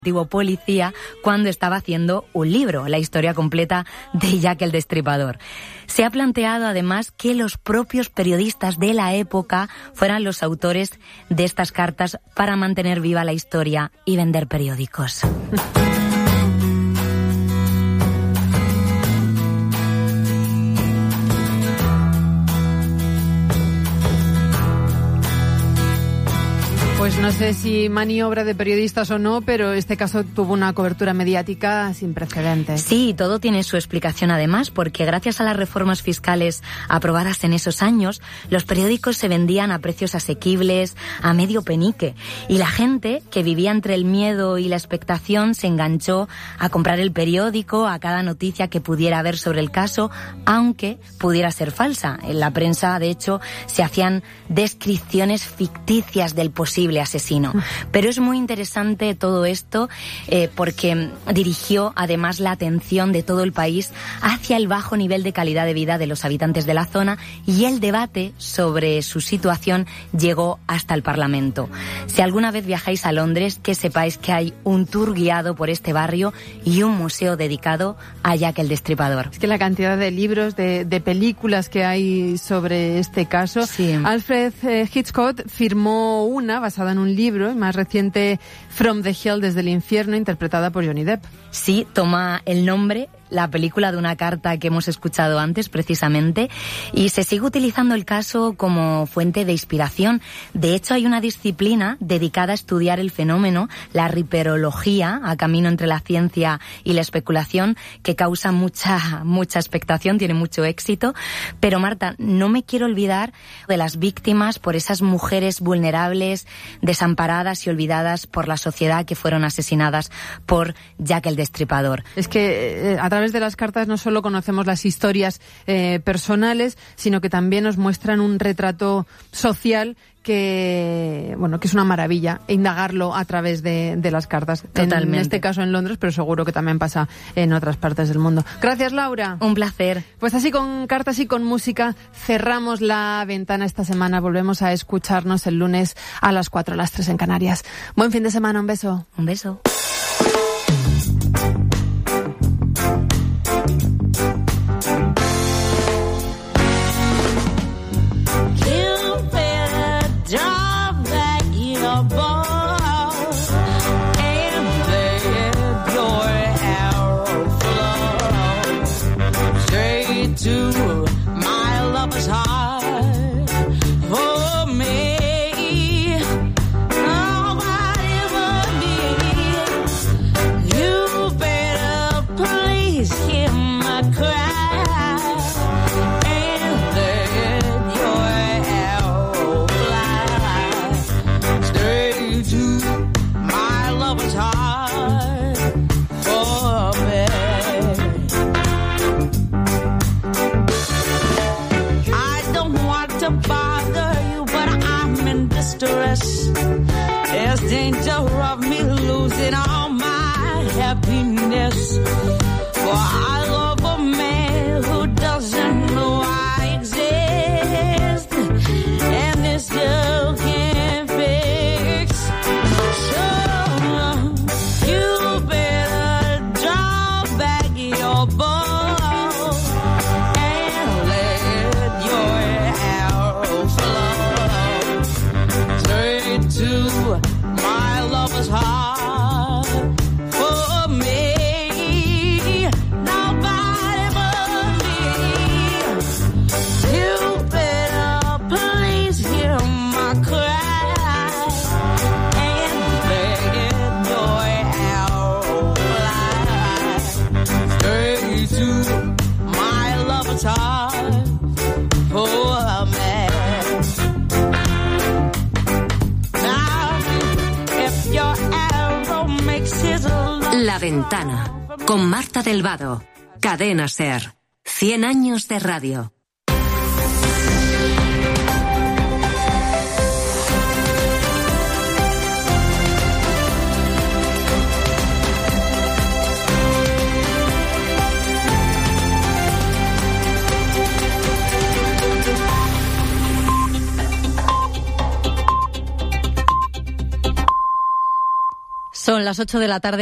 antiguo policía cuando estaba haciendo un libro, la historia completa de Jack el Destripador. Se ha planteado además que los propios periodistas de la época fueran los autores de estas cartas para mantener viva la historia y vender periódicos. Pues no sé si maniobra de periodistas o no, pero este caso tuvo una cobertura mediática sin precedentes. Sí, todo tiene su explicación además, porque gracias a las reformas fiscales aprobadas en esos años, los periódicos se vendían a precios asequibles, a medio penique, y la gente que vivía entre el miedo y la expectación se enganchó a comprar el periódico, a cada noticia que pudiera haber sobre el caso, aunque pudiera ser falsa. En la prensa, de hecho, se hacían descripciones ficticias del posible asesino. Pero es muy interesante todo esto porque dirigió además la atención de todo el país hacia el bajo nivel de calidad de vida de los habitantes de la zona, y el debate sobre su situación llegó hasta el Parlamento. Si alguna vez viajáis a Londres, que sepáis que hay un tour guiado por este barrio y un museo dedicado a Jack el Destripador. Es que la cantidad de libros, de películas que hay sobre este caso. Sí. Alfred Hitchcock firmó una basada en un libro más reciente, From the Hell, desde el infierno, interpretada por Johnny Depp. Sí, toma el nombre, la película, de una carta que hemos escuchado antes precisamente, y se sigue utilizando el caso como fuente de inspiración. De hecho, hay una disciplina dedicada a estudiar el fenómeno, la riperología, a camino entre la ciencia y la especulación, que causa mucha expectación, tiene mucho éxito. Pero Marta, no me quiero olvidar de las víctimas, por esas mujeres vulnerables, desamparadas y olvidadas por la sociedad, que fueron asesinadas por Jack el Destripador. Es que a través de las cartas no solo conocemos las historias personales, sino que también nos muestran un retrato social que es una maravilla indagarlo a través de las cartas. Totalmente. En este caso en Londres, pero seguro que también pasa en otras partes del mundo. Gracias, Laura. Un placer. Pues así, con cartas y con música, cerramos la ventana esta semana. Volvemos a escucharnos el lunes a las 4, a las 3 en Canarias. Buen fin de semana. Un beso. Un beso. To my lover's heart, for me, nobody but me. You better please hear my cry and let your arrow fly straight to my lover's heart, for me. To bother you, but I'm in distress. There's danger of me losing all my happiness. For I love a man who doesn't know I exist, and this girl can't fix. So you better draw back your bow. To my lover's heart, for me, nobody but me. You better please hear my cry and let your arrow fly straight to my lover's heart, for me. La Ventana, con Marta del Vado. Cadena SER. 100 años de radio. Son las las 8 de la tarde.